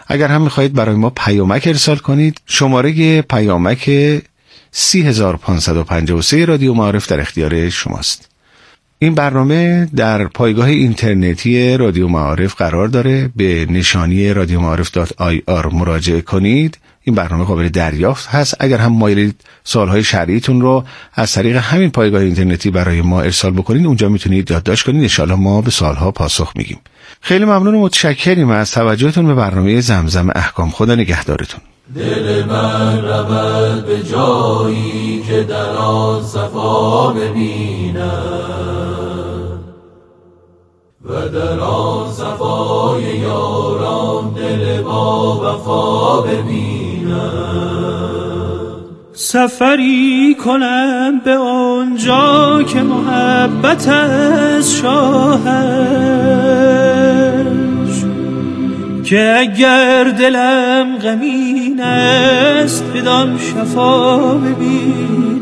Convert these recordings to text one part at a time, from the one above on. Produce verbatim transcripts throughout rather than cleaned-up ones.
اگر هم میخواهید برای ما پیامک ارسال کنید، شماره پیامک سی هزار و پانصد و پنجاه و سه رادیو معارف در اختیار شماست. این برنامه در پایگاه اینترنتی رادیو معارف قرار داره. به نشانی رادیو معارف دات آی آر مراجعه کنید. این برنامه قابل دریافت هست. اگر هم مایلید سوالهای شرعیتون رو از طریق همین پایگاه اینترنتی برای ما ارسال بکنید، اونجا میتونید یادداشت کنید. ان شاءالله ما به سوالها پاسخ میگیم. خیلی ممنون و متشکریم از توجهتون به برنامه زمزم احکام. خدا نگهدارتون. دل من رود به جایی که در آن صفا ببینم و در آن صفای یاران دل با وفا ببینم. سفری کنم به آنجا که محبت از شاهش، که اگر دلم غمین است بدان شفا ببینم.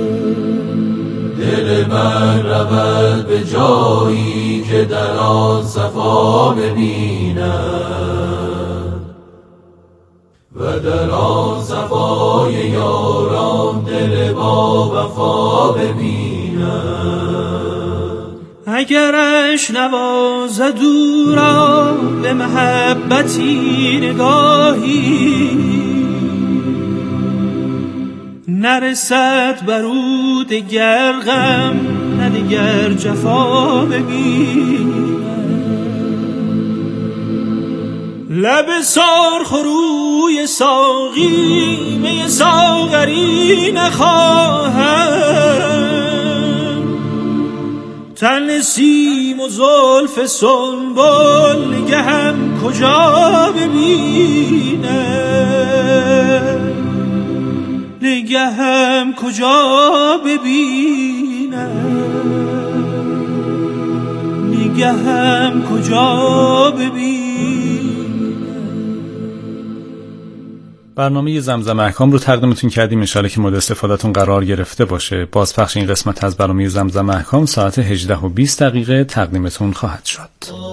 دل من رود به جایی که در آن صفا ببینم و در آن صفای یاران دل با وفا ببینم. اگرش نوازد او را به محبتی نگاهی، نرسد بر او دگر غم نه دگر جفا ببینم. لب سرخ روی ساقی می ساغری نخواهم، تن نسیم و زلف سنبل نگهم کجا ببینم، نگهم کجا ببینم، نگهم کجا ببینم. برنامه زمزم احکام رو تقدیمتون کردیم. ان شاءالله که مورد استفادهتون قرار گرفته باشه. بازپخش این قسمت از برنامه زمزم احکام ساعت هجده و بیست دقیقه تقدیمتون خواهد شد.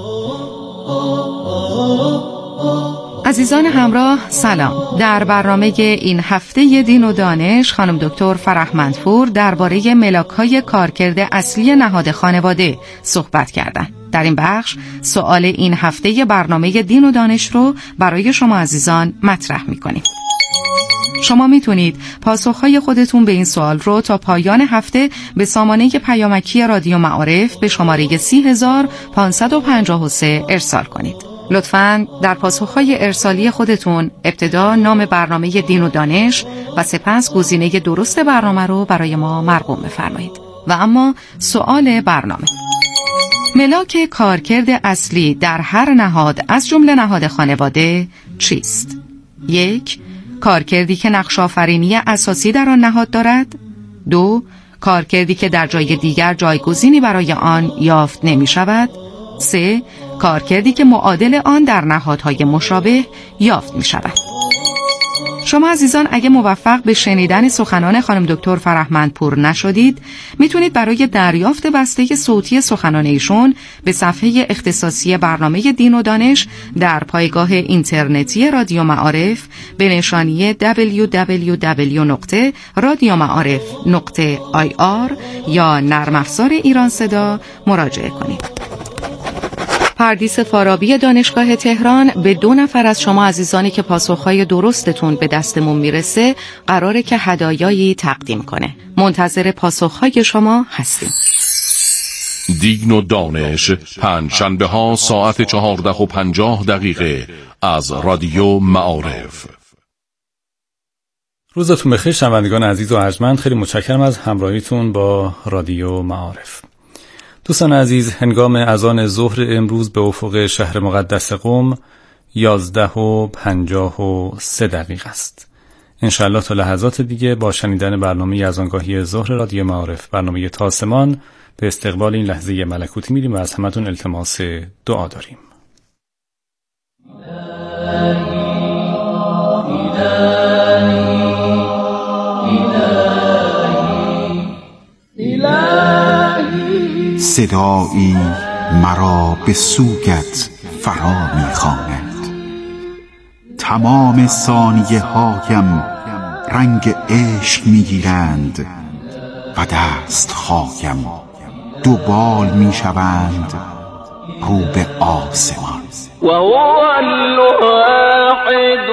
عزیزان همراه سلام. در برنامه این هفته دین و دانش خانم دکتر فرهمندپور درباره ملاک‌های کارکرد اصلی نهاد خانواده صحبت کردند. در این بخش سوال این هفته برنامه دین و دانش رو برای شما عزیزان مطرح می‌کنیم. شما میتونید پاسخهای خودتون به این سوال رو تا پایان هفته به سامانه پیامکی رادیو معارف به شماره سی هزار و پانصد و پنجاه و سه ارسال کنید. لطفاً در پاسخهای ارسالی خودتون ابتدا نام برنامه دین و دانش و سپس گزینه درست برنامه رو برای ما مرقوم بفرمایید. و اما سوال برنامه: ملاک کارکرد اصلی در هر نهاد از جمله نهاد خانواده چیست؟ یک، کارکردی که نقش آفرینی اساسی در آن نهاد دارد. دو، کارکردی که در جای دیگر جایگزینی برای آن یافت نمی شود. سه، کارکردی که معادل آن در نهادهای مشابه یافت می شود. شما عزیزان اگه موفق به شنیدن سخنان خانم دکتر فرهمندپور نشدید، میتونید برای دریافت بسته صوتی سخنان ایشون به صفحه اختصاصی برنامه دین و دانش در پایگاه اینترنتی رادیو معارف به نشانی دبلیو دبلیو دبلیو دات رادیو معارف دات آی آر یا نرم افزار ایران صدا مراجعه کنید. پردیس فارابی دانشگاه تهران به دو نفر از شما عزیزانی که پاسخهای درستتون به دستمون میرسه قراره که هدایایی تقدیم کنه. منتظر پاسخهای شما هستیم. دین و دانش پنجشنبه ها ساعت چهارده و پنجاه دقیقه از رادیو معارف. روزتون بخیر شنوندگان عزیز و ارجمند. خیلی متشکرم از همراهیتون با رادیو معارف. دوستان عزیز، هنگام اذان ظهر امروز به افق شهر مقدس قم یازده و پنجاه و سه دقیقه است. انشاءالله تا لحظات دیگه با شنیدن برنامه اذانگاهی ظهر رادیو معارف، برنامه تاسمان، به استقبال این لحظه ملکوتی میریم و از همتون التماس دعا داریم. صدایی مرا به سوگت فرا می‌خواند، تمام ثانیه هایم رنگ عشق میگیرند و دست هایم دو بال میشوند رو به آسمان. و هو الواحد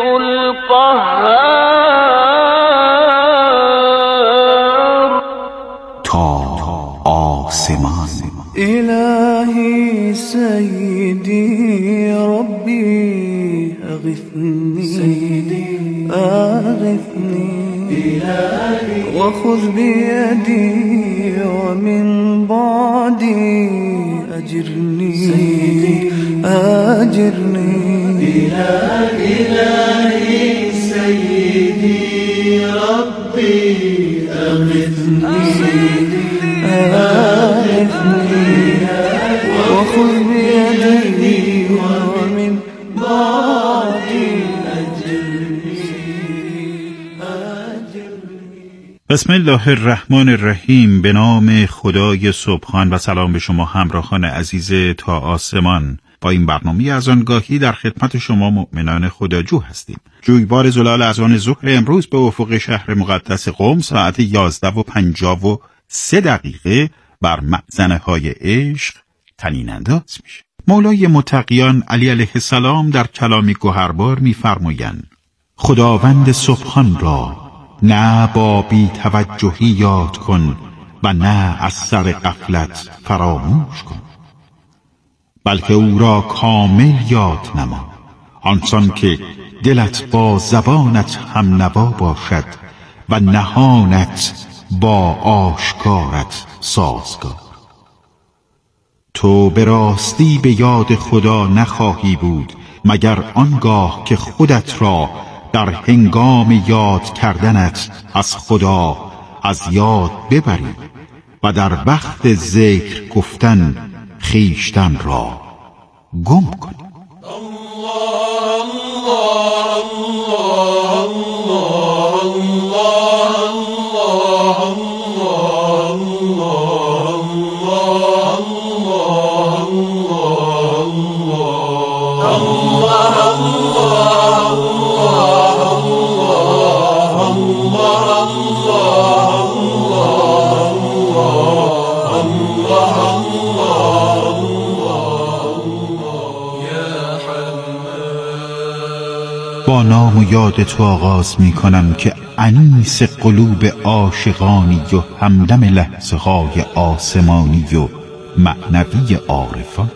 القهار. تا آسمان. الهی سیدی ربی اغثنی سیدی اغثنی و خذ بیدی و من بعدی اجرنی سیدی اجرنی. الهی سیدی ربی اغثنی سیدی اغثنی و خذ بیدی و من بعدی اجرنی. بسم الله الرحمن الرحیم. به نام خدای سبحان و سلام به شما همراهان عزیز تا آسمان. با این برنامه از آنگاهی در خدمت شما مؤمنان خداجو هستیم. جویبار زلال از آن ظهر امروز به افق شهر مقدس قم ساعت یازده و پنجاه و سه دقیقه بر مأذنه های عشق طنین انداز میشه. مولای متقیان علی علیه السلام در کلامی گوهربار می‌فرمایند: خداوند سبحان را نه با بی توجهی یاد کن و نه از سر غفلت فراموش کن، بلکه او را کامل یاد نما، آنسان که دلت با زبانت هم نوا باشد و نهانت با آشکارت سازگار. تو به راستی به یاد خدا نخواهی بود مگر آنگاه که خودت را در هنگام یاد کردنت از خدا از یاد ببری و در وقت ذکر گفتن خویشتن را گم کنی. با نام و یاد تو آغاز می کنم که انیس قلوب عاشقانی و همدم لحظه های آسمانی و معنوی عارفان.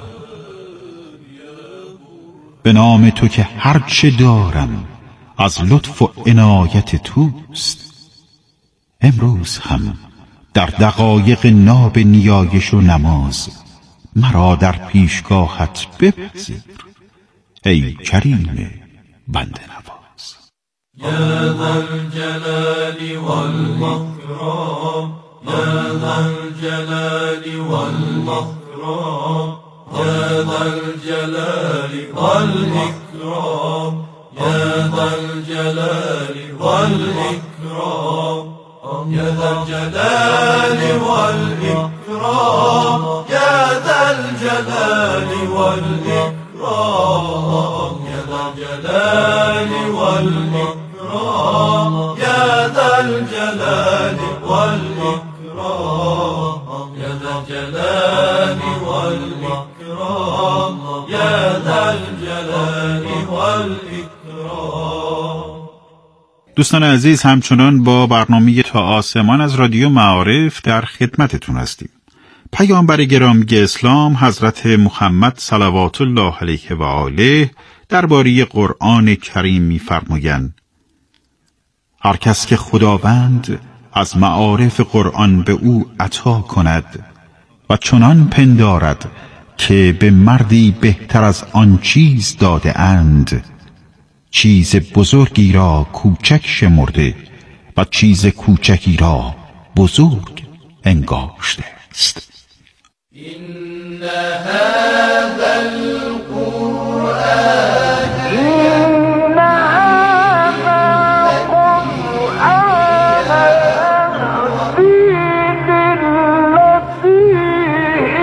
به نام تو که هرچه دارم از لطف و عنایت توست. امروز هم در دقایق ناب نیایش و نماز مرا در پیشگاهت بپذیر ای کریم بنده نواز. یا ذا الجلال والإکرام، یا ذا الجلال والإکرام، یا ذا الجلال والإکرام، یا ذا الجلال والإکرام، یا ذا الجلال والإکرام، یا ذا الجلال والإکرام، یا ذا الجلال والإکرام، یا ذا الجلال والإکرام، یا ذا الجلال والإکرام، یا ذا الجلال والإکرام. دوستان عزیز، همچنان با برنامه تا آسمان از رادیو معارف در خدمتتون هستیم. پیامبر گرامی اسلام حضرت محمد صلوات الله علیه و آله درباره قرآن کریم می‌فرمایند: هر کس که خداوند از معارف قرآن به او عطا کند و چنان پندارد که به مردی بهتر از آن چیز داده اند، چیز بزرگی را کوچک شمرده و چیز کوچکی را بزرگ انگاشته است. إن هذا القرآن إن هذا القرآن يهدي للتي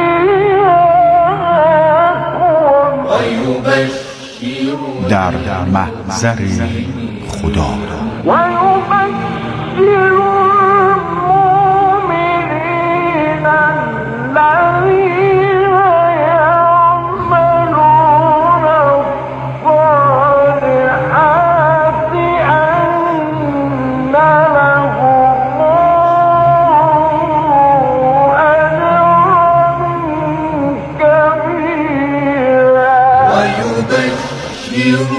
هي أقوم. ويبشر در محضر خدا را. ويبشر المؤمنين الذين يعملون الصالحات أن لهم أجرا كبيرا. ويبشر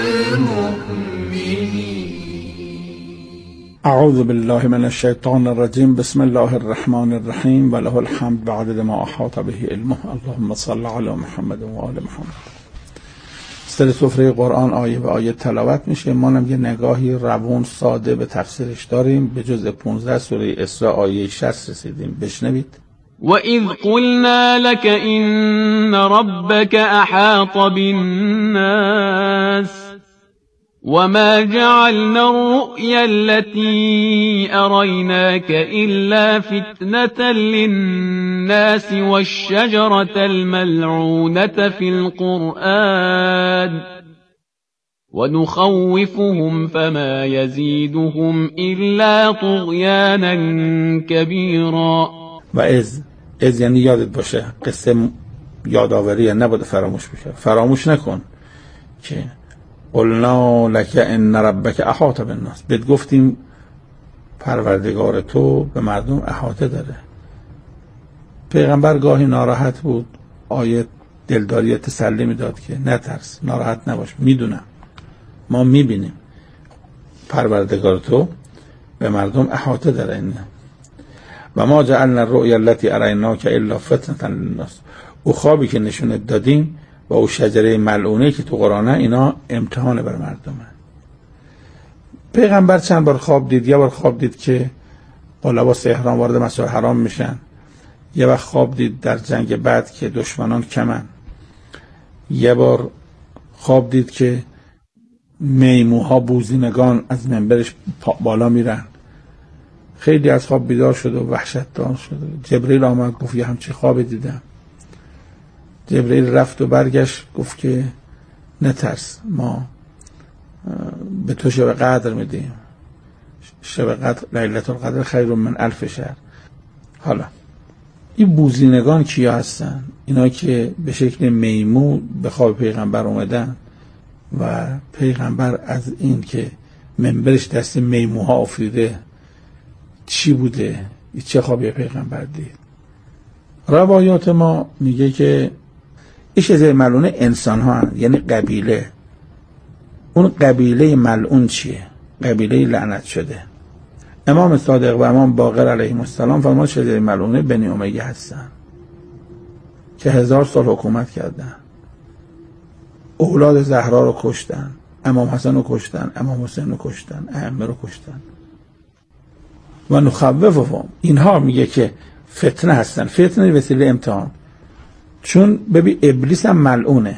اعوذ بالله من الشیطان الرجیم. بسم الله الرحمن الرحیم و له الحمد بعدد ما احاط به علمه. اللهم صل علی محمد و آل محمد. سر سفره قرآن آیه به آیه تلاوت میشه. ما هم یه نگاهی روون ساده به تفسیرش داریم. به جزء پانزده سوره اسراء آیه شصت رسیدیم. بشنوید. وَإِذْ قُلْنَا لَكَ إِنَّ رَبَّكَ أَحَاطَ بِالنَّاسِ وَمَا جَعَلْنَا الرُّؤْيَا الَّتِي أَرَيْنَاكَ إِلَّا فِتْنَةً لِلنَّاسِ وَالشَّجَرَةَ الْمَلْعُونَةَ فِي الْقُرْآنِ وَنُخَوِّفُهُمْ فَمَا يَزِيدُهُمْ إِلَّا طُغْيَانًا كَبِيرًا. و از از یعنی یادت باشه، قصه یادآوریه، نباید فراموش بشه. فراموش نکن که قلنا لک ان ربک احاط بالناس، بهت گفتیم پروردگار تو به مردم احاطه داره. پیغمبر گاهی ناراحت بود، آیه دلداری تسلی میداد که نترس، ناراحت نباش، میدونم، ما میبینیم پروردگار تو به مردم احاطه داره. اینه و ما جعلنا الرؤیا التي اریناک الا فتنة للناس، او خوابی که نشونت دادیم و او شجره ملعونه که تو قرآنه، اینا امتحان بر مردمه. پیغمبر چند بار خواب دید. یه بار خواب دید که با لباس احرام وارد مسجد حرام میشن. یه وقت خواب دید در جنگ بعد که دشمنان کمن. یه بار خواب دید که میموها بوزینگان از منبرش بالا میرن. خیلی از خواب بیدار شد و وحشت دار شد. جبریل آمد گفت یه همچی خواب دیدم. جبریل رفت و برگشت گفت که نترس، ما به تو شب قدر میدیم. شب قدر، لیلة القدر خیر من الف شهر. حالا این بوزینگان کیا هستن؟ اینا که به شکل میمون به خواب پیغمبر اومدن و پیغمبر از این که منبرش دست میموها آفریده چی بوده، چه خوابی پیغمبر دید. روایات ما میگه که این شجره ملعونه انسان ها هست، یعنی قبیله. اون قبیله ملعون چیه؟ قبیله لعنت شده. امام صادق و امام باقر علیهم السلام فرمان شجره ملعونه بنی امیه هستن که هزار سال حکومت کردن. اولاد زهرا رو کشتن، امام حسن رو کشتن، امام حسین رو کشتن، ائمه رو کشتن. و نخوفهم، اینها میگه که فتنه هستن. فتنه وسیله امتحان. چون ببین ابلیس هم ملعونه،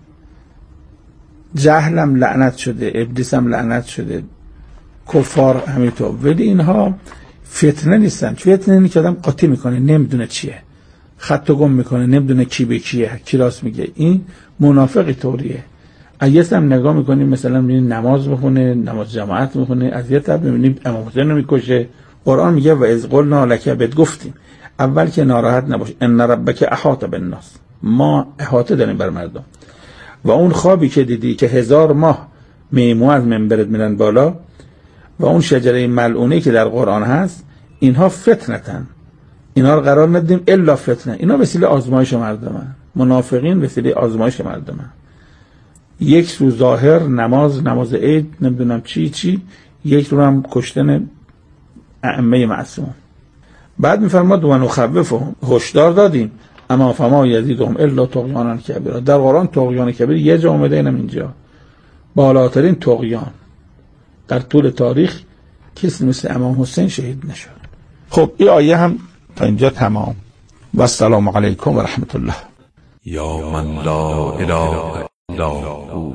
جهلم لعنت شده، ابلیس هم لعنت شده، کفار همینطور. ولی اینها فتنه نیستن. فتنه اینه که آدم قاطی میکنه، نمیدونه چیه، خط و گم میکنه، نمیدونه کی به کیه، کی راست میگه. این منافقی طوریه. اگه هم نگاه میکنیم مثلا میبینید نماز میخونه، نماز جماعت میخونه، از یه طرف میبینیم امام حسین رو میکشه. قرآن میگه و اذ قلنا لک، بهت گفتیم اول که ناراحت نباش، ان ربک احاط بالناس، ما احاطه داریم بر مردم. و اون خوابی که دیدی که هزار ماه میمون از منبرت میرن بالا و اون شجره ملعونه که در قرآن هست، اینها فتنتن. اینا رو قرار ندیم الا فتنه. اینا وسیله آزمایش مردمه. منافقین وسیله آزمایش مردمه. یک سو ظاهر نماز، نماز عید، نمیدونم چی چی، یک رو هم کشتن ائمه معصوم. بعد میفرماد و نخوفهم، هشدار دادیم، اما فما یزیدهم الا طغیانا کبیرا. در قرآن طغیان کبیر یه جا اومده، اینم اینجا بالاترین طغیان در طول تاریخ کسی مثل امام حسین شهید نشد. خب این آیه هم تا اینجا تمام. و السلام علیکم و رحمت الله. یا من لا اله الا هو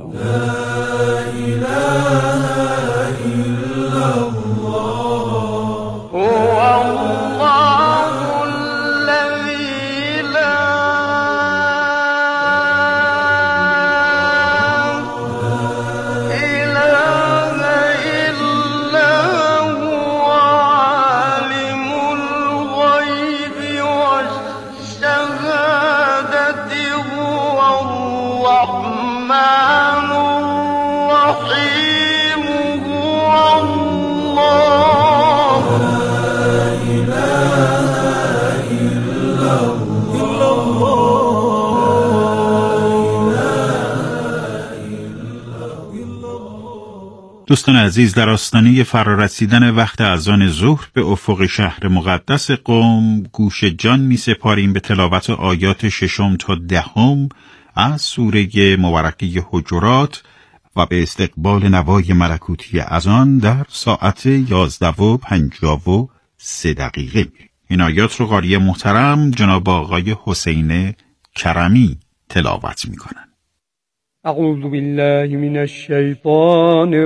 دوستان عزیز، در آستانه فرارسیدن وقت اذان ظهر به افق شهر مقدس قم گوش جان می سپاریم به تلاوت آیات ششم تا دهم از سوره مبارکه حجرات و به استقبال نوای ملکوتی اذان در ساعت یازده و پنجاه و سه دقیقه. این آیات رو قاری محترم جناب آقای حسین کرمی تلاوت می کنن. اعوذ بالله من الشیطان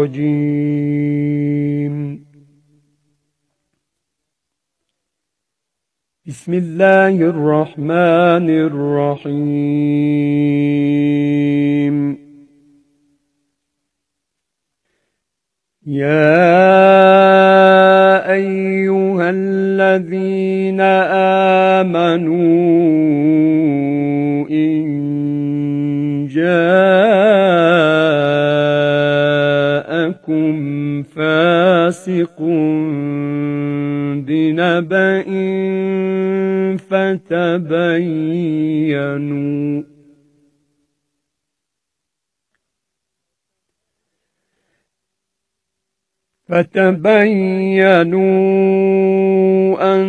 الرجیم. بسم الله الرحمن الرحیم. یا ایها الذین آمنوا إن جاءكم فاسق بنبأ فتبينوا فتبينوا أن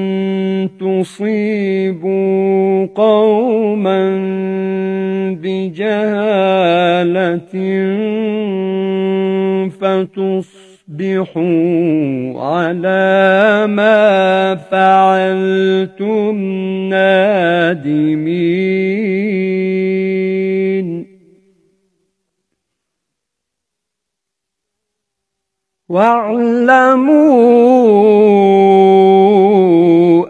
تصيبوا قوما بجهالة فتصبحوا على ما فعلتم نادمين. واعلموا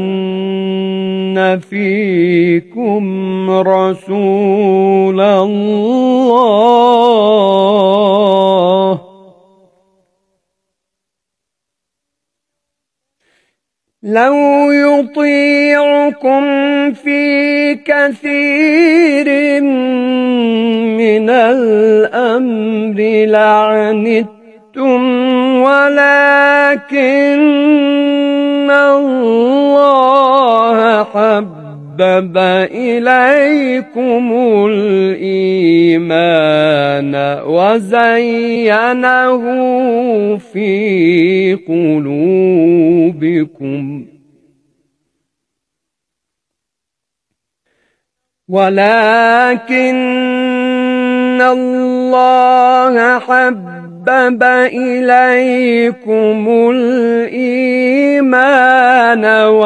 أن فيكم رسول الله لو يطيعكم في كثير من الأمر لعنتم ولكن الله حبب إليكم الإيمان وزينه في قلوبكم ولكن الله حبب حبب إليكم الإيمان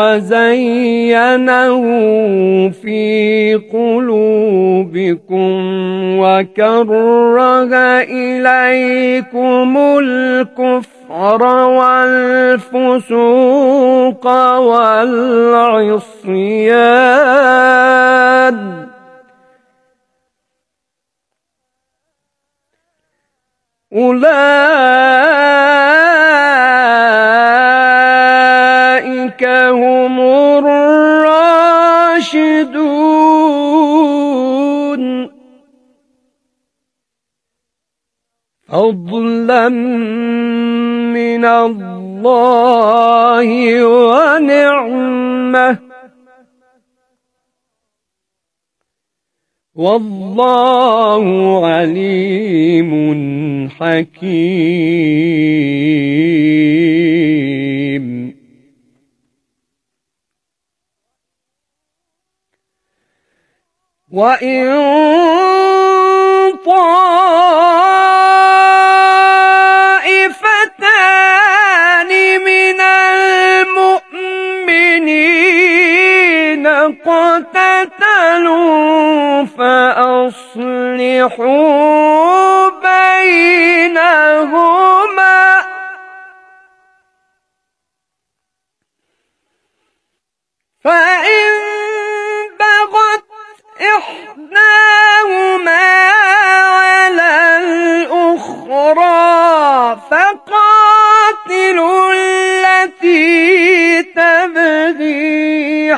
وزينه في قلوبكم وكره إليكم الكفر والفسوق والعصيان أولئك هم الراشدون فضلا من الله ونعمة والله عليم حكيم. وإن طائفتان من المؤمنين اقتتلوا فأصلحوا بينهما فإن بغت إحداهما على الأخرى فقاتلوا التي تبغي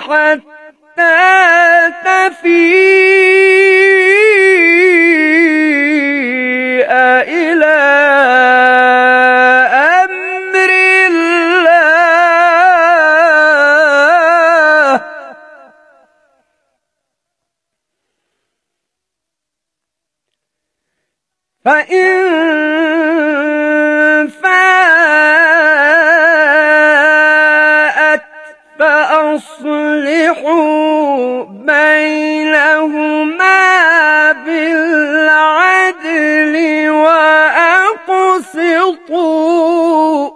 حتى تفيء فإن فاءت فأصلحوا بينهما بالعدل وأقسطوا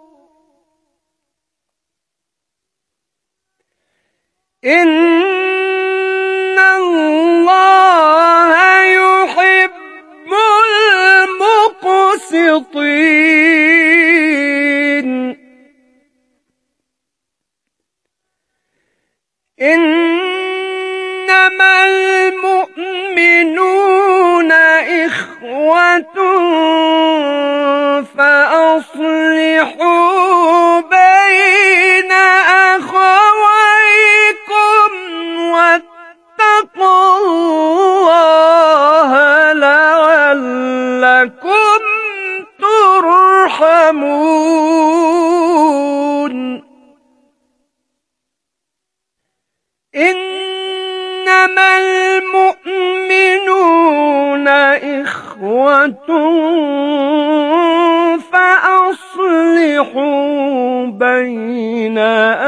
إن الله يحب المقسطين إنما المؤمنون إخوة فأصلحوا بين أخويكم واتقوا الله لعلكم ترحمون إنما المؤمنون إخوة فأصلحوا بين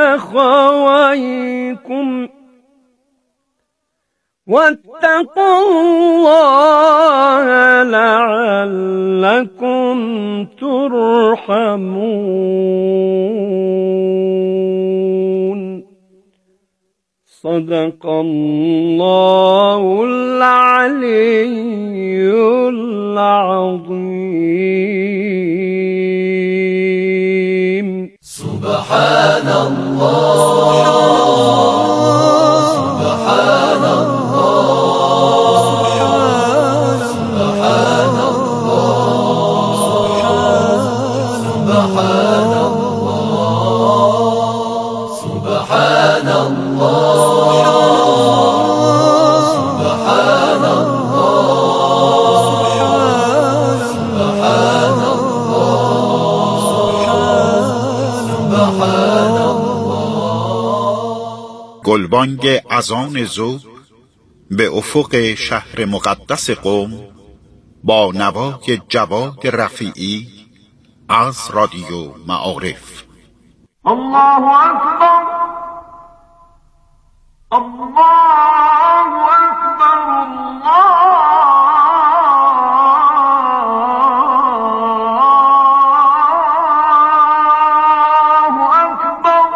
أخويكم واتقوا الله لعلكم ترحمون صدق الله العلي العظيم. سبحان الله سبحان الله سبحان الله سبحان الله سبحان الله سبحان الله سبحان الله. گلبانگ اذان ظهر به افق شهر مقدس قم با نوای جواد رفیعی از رادیو معارف. الله أكبر الله أكبر الله أكبر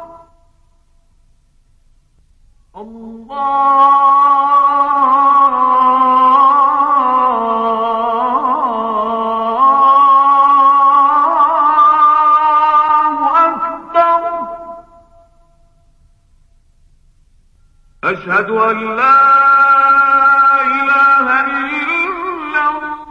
أشهد أن لا إله إلا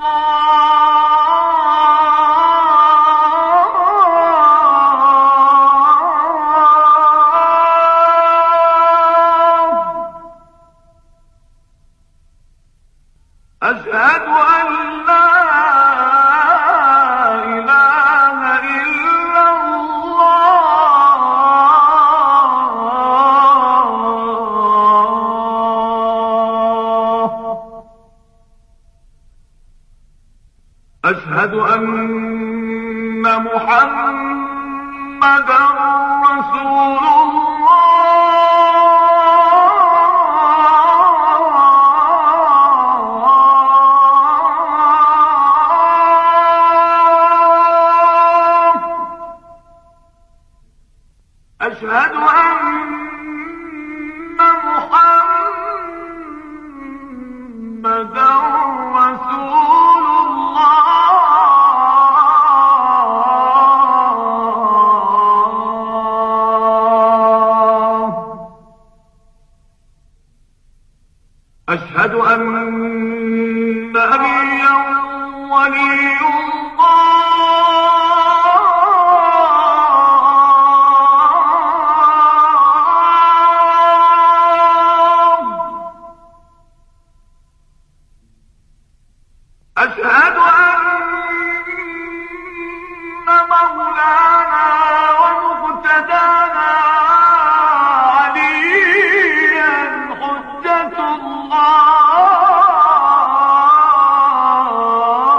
الله أشهد أن لا إله إلا أشهد أن محمدا رسول الله أشهد أن محمدا رسول الله أشهد أن نبيا ولي الله أشهد أن مولانا ومقتدانا عليا حجة الله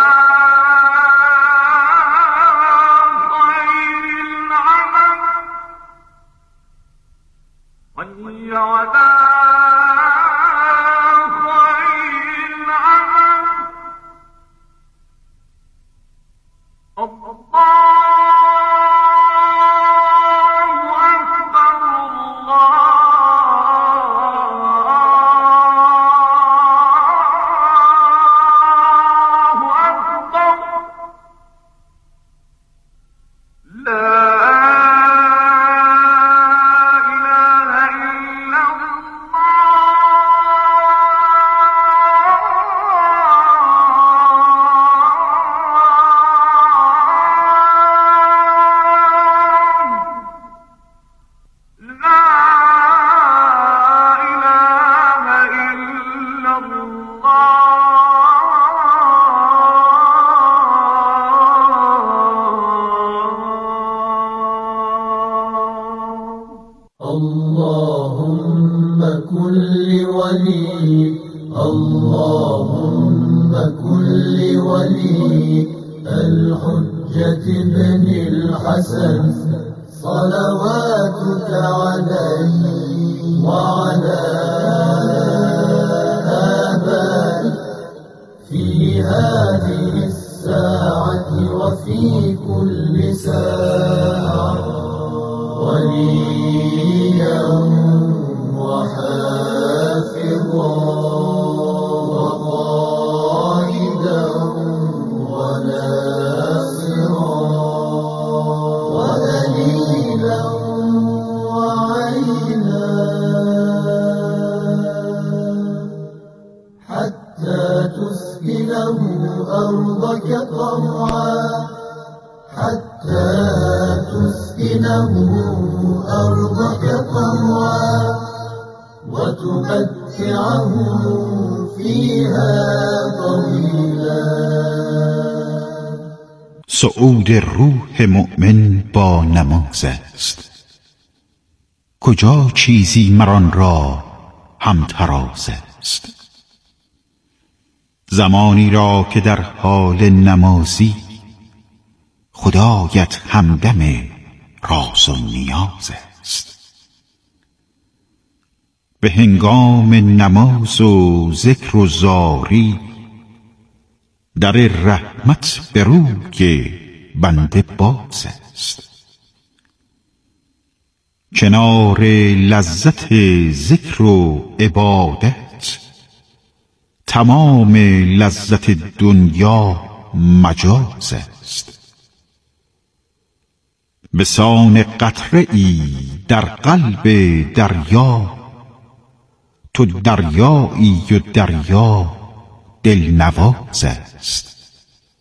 صعود روح مؤمن با نماز است. کجا چیزی مران را همتراز است. زمانی را که در حال نمازی خدایت همدم راز و نیاز است. به هنگام نماز و ذکر و زاری در رحمت به روی بنده باز است. کنار لذت ذکر و عبادت تمام لذت دنیا مجاز است. به سان قطره ای در قلب دریا تو دریایی و دریا دلنواز است.